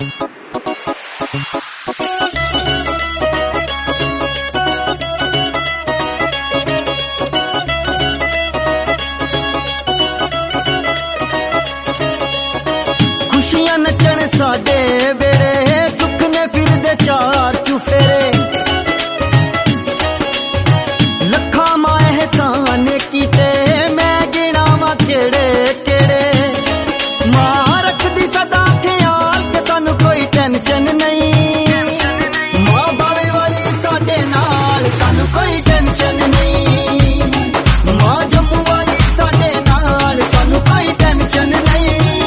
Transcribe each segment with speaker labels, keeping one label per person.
Speaker 1: खुशियां नचण साडे वेड़े सुख ने फिरदे चार चुफेरे लखा माए एहसान कीते मैं गिणावां केड़े केड़े मां रखदी सदा ख्याल के सानू कोई टेंशन नहीं मां बावे वाली साडे नाल सानू कोई टेंशन नहीं मां जम्मू वाली साडे नाल सानू कोई टेंशन नहीं।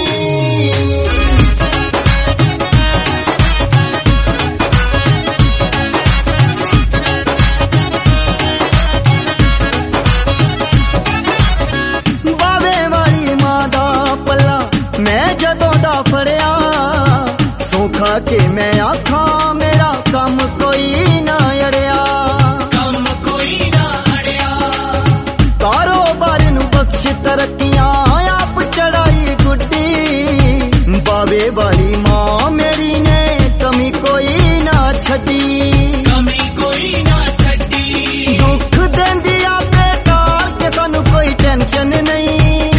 Speaker 1: फड़िया सौखा के मैं आखा मेरा कम कोई ना अड़िया कम कोई ना अड़िया कारोबार नू बख्श तरक्कियां आप चढ़ाई गुड्डी बावे वाली मां मेरी ने कमी कोई ना छड्डी कमी कोई ना छड्डी दुख देंदी आपे टाल के सानू कोई टेंशन नहीं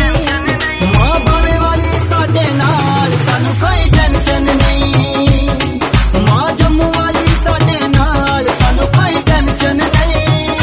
Speaker 1: कोई टेंशन नहीं मां जम्मू वाली साडे नाल सानू कोई टेंशन नहीं।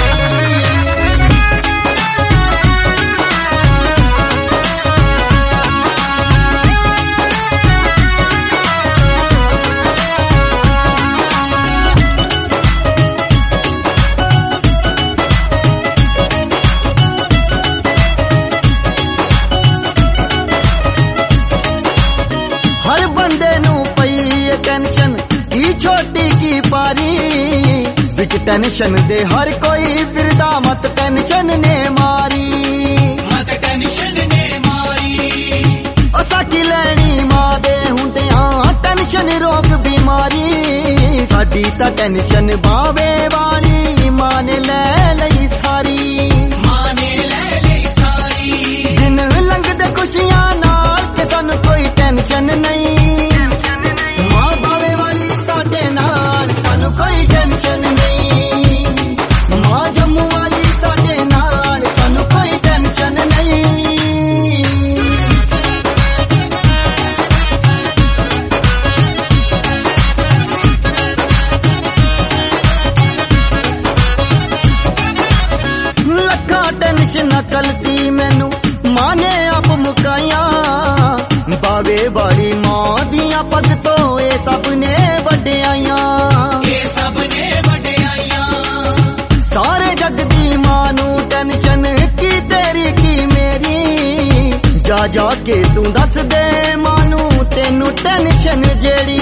Speaker 1: हर बंदे नू पई टेंशन की छोटी की पारी विच टेंशन दे हर कोई फिरदा मत टेंशन ने मारी मत टेंशन ने मारी असा की लैनी मां दे हुंदियां टेंशन रोग बीमारी साडी तां टेंशन बावे वाली मां ने ले लई सारी मां ने ले लई सारी दिन लंघदे खुशियां नाल के सानू कोई टेंशन नहीं मां बावे वाली साडे नाल सानू कोई टेंशन नहीं मां जम्मू वाली साडे नाल सानू कोई टेंशन नहीं। लखा टेंशन कल सी मैनू मां ने आप मुकाया बावे वाली मां दियां पग तो ये सब ने वड्डियां सारे जग दी मां नू टेंशन की तेरी की मेरी जा जा के तू दस दे मानू तेनू टेंशन जेड़ी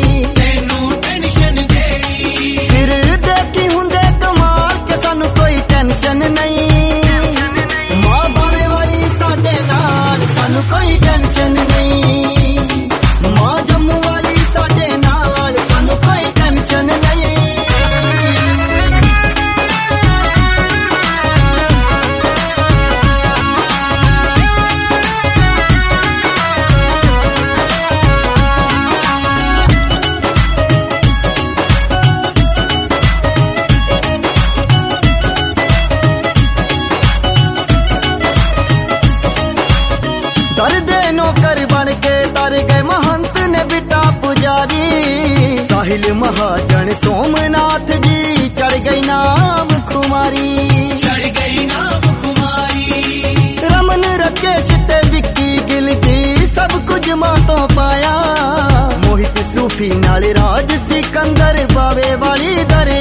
Speaker 1: फिर देखी हुंदे कमाल के सानू कोई टेंशन नहीं मां बावे वाली साडे नाल सानू कोई टेंशन नहीं मां जम्मू वाली साडे नाल सानू कोई टेंशन नहीं। दर्दे नौकर बन के तर गए महंत ने बिटा पुजारी साहिल महाजन सोमनाथ जी चढ़ गई नाम कुमारी रमन राकेश ते विक्की गिल जी सब कुछ मां तो पाया मोहित सूफी नाल राज सिकंदर बावे वाली दर